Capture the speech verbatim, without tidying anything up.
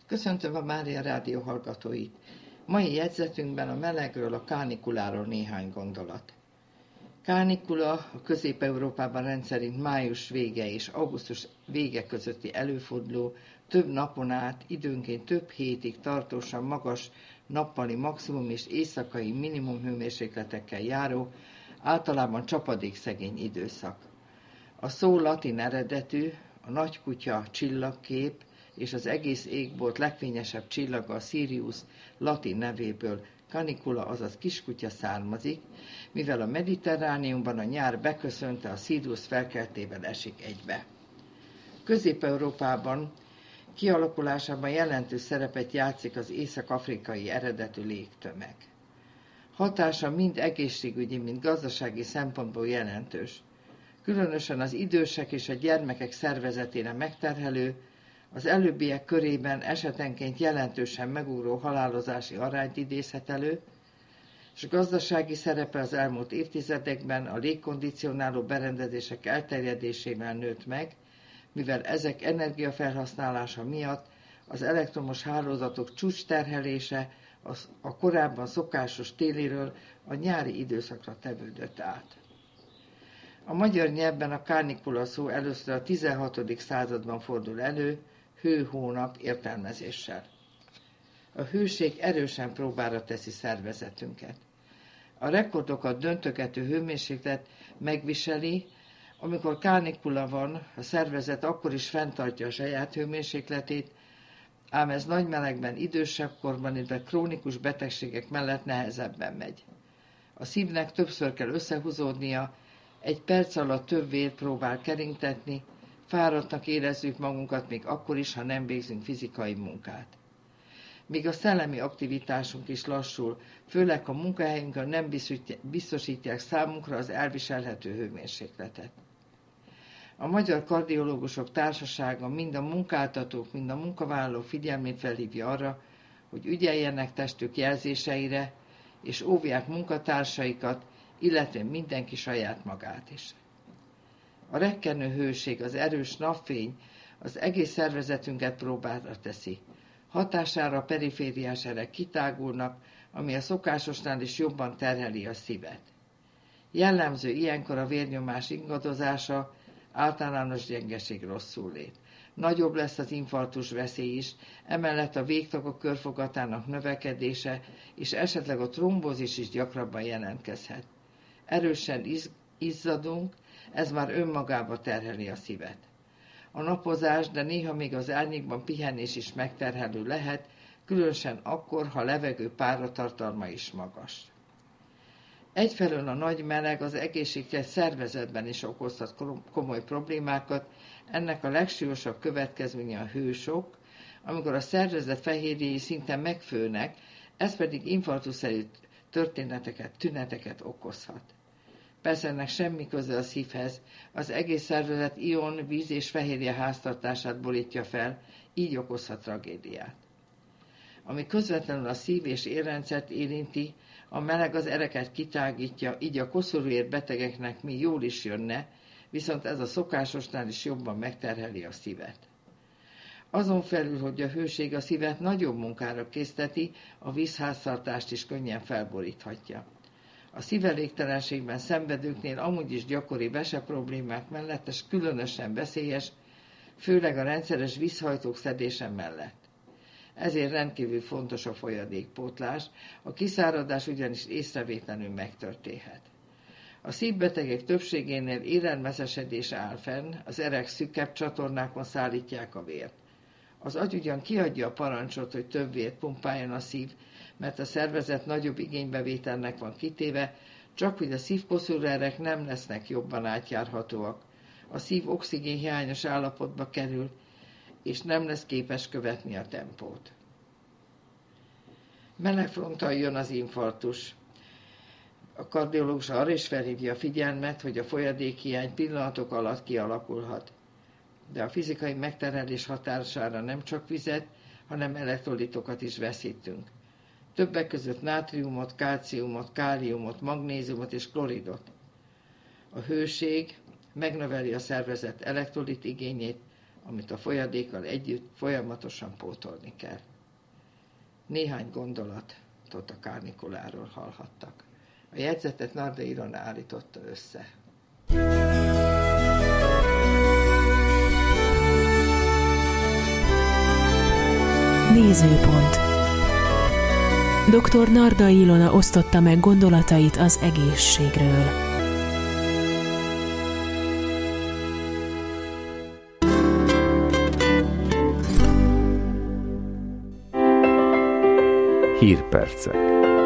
Köszöntöm a Mária Rádió hallgatóit. Mai jegyzetünkben a melegről, a kánikuláról néhány gondolat. Kánikula a Közép-Európában rendszerint május vége és augusztus vége közötti előforduló, több napon át, időnként több hétig tartósan magas nappali maximum és éjszakai minimum hőmérsékletekkel járó, általában csapadékszegény időszak. A szó latin eredetű, a nagykutya csillagkép és az egész égbolt legfényesebb csillaga, a Sirius latin nevéből canicula, azaz kiskutya származik, mivel a Mediterrániumban a nyár beköszönte, a Sirius felkeltével esik egybe. Közép-Európában kialakulásában jelentős szerepet játszik az észak-afrikai eredetű légtömeg. Hatása mind egészségügyi, mind gazdasági szempontból jelentős. Különösen az idősek és a gyermekek szervezetére megterhelő, az előbbiek körében esetenként jelentősen megugró halálozási arányt idézhet elő, és gazdasági szerepe az elmúlt évtizedekben a légkondicionáló berendezések elterjedésével nőtt meg, mivel ezek energiafelhasználása miatt az elektromos hálózatok csúcsterhelése a korábban szokásos téliről a nyári időszakra tevődött át. A magyar nyelvben a kánikula szó először a tizenhatodik században fordul elő, hő-hónap értelmezéssel. A hőség erősen próbára teszi szervezetünket. A rekordokat döntögető hőmérséklet megviseli, amikor kánikula van, a szervezet akkor is fenntartja a saját hőmérsékletét, ám ez nagy melegben, idősebb korban, illetve krónikus betegségek mellett nehezebben megy. A szívnek többször kell összehúzódnia, egy perc alatt több vért próbál keringtetni, fáradtnak érezzük magunkat még akkor is, ha nem végzünk fizikai munkát. Míg a szellemi aktivitásunk is lassul, főleg a munkahelyünkön nem biztosítják számunkra az elviselhető hőmérsékletet. A Magyar Kardiológusok Társasága mind a munkáltatók, mind a munkavállalók figyelmét felhívja arra, hogy ügyeljenek testük jelzéseire, és óvják munkatársaikat, illetve mindenki saját magát is. A rekkenő hőség, az erős napfény az egész szervezetünket próbára teszi. Hatására a perifériás erek kitágulnak, ami a szokásosnál is jobban terheli a szívet. Jellemző ilyenkor a vérnyomás ingadozása, általános gyengeség, rosszul-lét. Nagyobb lesz az infarktus veszély is, emellett a végtagok körfogatának növekedése és esetleg a trombózis is gyakrabban jelentkezhet. Erősen iz- izzadunk, ez már önmagába terheli a szívet. A napozás, de néha még az árnyékban pihenés is megterhelő lehet, különösen akkor, ha levegő páratartalma is magas. Egyfelől a nagy meleg az egészséges szervezetben is okozhat komoly problémákat, ennek a legsúlyosabb következménye a hősok, amikor a szervezet fehérjéi szinte megfőnek, ez pedig infarktusszerű történeteket, tüneteket okozhat. Persze ennek semmi köze a szívhez, az egész szervezet ion, víz és fehérje háztartását borítja fel, így okozhat tragédiát. Ami közvetlenül a szív- és érrendszert érinti, a meleg az ereket kitágítja, így a koszorúért betegeknek mi jól is jönne, viszont ez a szokásosnál is jobban megterheli a szívet. Azon felül, hogy a hőség a szívet nagyobb munkára készteti, a vízháztartást is könnyen felboríthatja. A szívelégtelenségben szenvedőknél amúgy is gyakori vese problémák mellett ez különösen veszélyes, főleg a rendszeres vízhajtók szedése mellett. Ezért rendkívül fontos a folyadékpótlás, a kiszáradás ugyanis észrevétlenül megtörténhet. A szívbetegek többségénél élelmezesedés áll fenn, az erek szűkebb csatornákon szállítják a vért. Az agy ugyan kiadja a parancsot, hogy több vért pumpáljon a szív, mert a szervezet nagyobb igénybevételnek van kitéve, csak hogy a szívkoszorúerek nem lesznek jobban átjárhatóak. A szív oxigénhiányos állapotba kerül, és nem lesz képes követni a tempót. Melegfronttal jön az infarktus. A kardiológus arra is felhívja a figyelmet, hogy a folyadékhiány pillanatok alatt kialakulhat. De a fizikai megterhelés hatására nem csak vizet, hanem elektrolitokat is veszítünk. Többek között nátriumot, kálciumot, káliumot, magnéziumot és kloridot. A hőség megnöveli a szervezet elektrolit igényét, amit a folyadékkal együtt folyamatosan pótolni kell. Néhány gondolatot a kárnikuláról hallhattak. A jegyzetet Narda Ilona állította össze. Nézőpont. doktor Narda Ilona osztotta meg gondolatait az egészségről. Hírpercek.